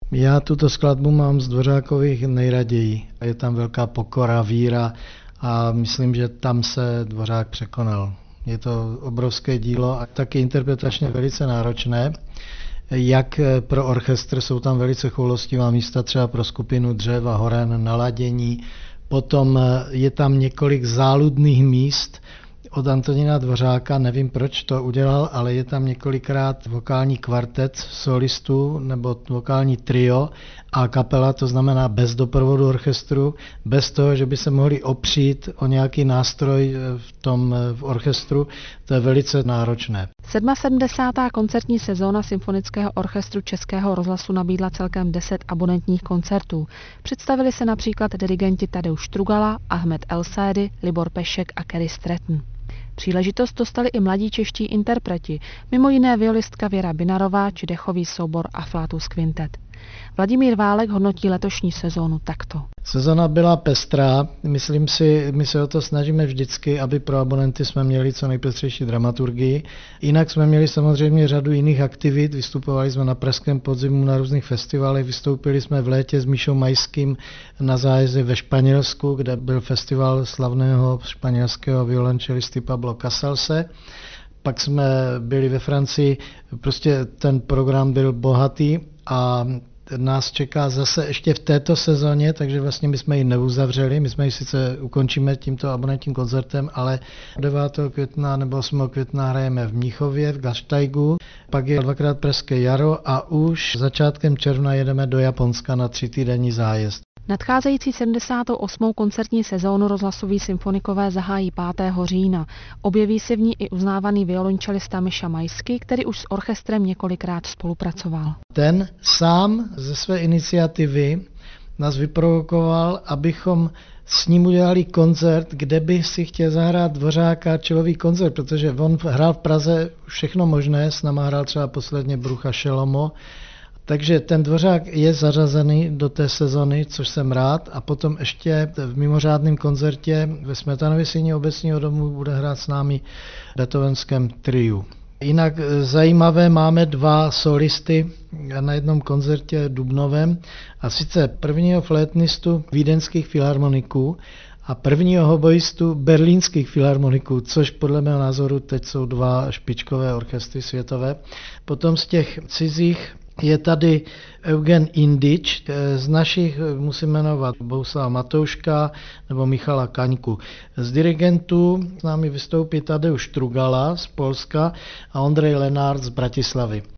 Já tuto skladbu mám z Dvořákových nejraději. Je tam velká pokora, víra a myslím, že tam se Dvořák překonal. Je to obrovské dílo a taky interpretačně velice náročné. Jak pro orchestr jsou tam velice choulostivá místa, třeba pro skupinu Dřev a Horen, naladění. Potom je tam několik záludných míst od Antonína Dvořáka, nevím proč to udělal, ale je tam několikrát vokální kvartet solistů nebo vokální trio a kapela, to znamená bez doprovodu orchestru, bez toho, že by se mohli opřít o nějaký nástroj v orchestru, to je velice náročné. 77. koncertní sezóna Symfonického orchestru Českého rozhlasu nabídla celkem 10 abonentních koncertů. Představili se například dirigenti Tadeusz Strugala, Ahmed El-Saedy, Libor Pešek a Kerry Stratton. Příležitost dostali i mladí čeští interpreti, mimo jiné violistka Věra Binarová či dechový soubor Afflatus Quintet. Vladimír Válek hodnotí letošní sezónu takto. Sezona byla pestrá, myslím si, my se o to snažíme vždycky, aby pro abonenty jsme měli co nejpestřejší dramaturgii. Jinak jsme měli samozřejmě řadu jiných aktivit, vystupovali jsme na Pražském podzimu na různých festivalech, vystoupili jsme v létě s Míšou Majským na zájezdy ve Španělsku, kde byl festival slavného španělského violončelisty Pablo Casalse. Pak jsme byli ve Francii, prostě ten program byl bohatý a nás čeká zase ještě v této sezóně, takže vlastně my jsme ji neuzavřeli, my jsme ji sice ukončíme tímto abonentním koncertem, ale 9. května nebo 8. května hrajeme v Mnichově, v Gasteigu, pak je dvakrát Pražské jaro a už začátkem června jedeme do Japonska na 3týdenní zájezd. Nadcházející 78. koncertní sezónu rozhlasoví symfonikové zahájí 5. října. Objeví se v ní i uznávaný violončelista Miša Majský, který už s orchestrem několikrát spolupracoval. Ten sám ze své iniciativy nás vyprovokoval, abychom s ním udělali koncert, kde by si chtěl zahrát Dvořáka čelový koncert, protože on hrál v Praze všechno možné, s náma hrál třeba posledně Brucha Šelomo. Takže ten Dvořák je zařazený do té sezony, což jsem rád, a potom ještě v mimořádném koncertě ve Smetanově síni obecního domu bude hrát s námi beethovenském triu. Jinak zajímavé, máme 2 solisty na jednom koncertě dubnovém, a sice prvního flétnistu vídeňských filharmoniků a prvního hoboistu berlínských filharmoniků, což podle mého názoru teď jsou 2 špičkové orchestry světové. Potom z těch cizích je tady Eugen Indič, z našich musím jmenovat Bohuslava Matouška nebo Michala Kaňku. Z dirigentů s námi vystoupí Tadeusz Strugala z Polska a Ondrej Lenart z Bratislavy.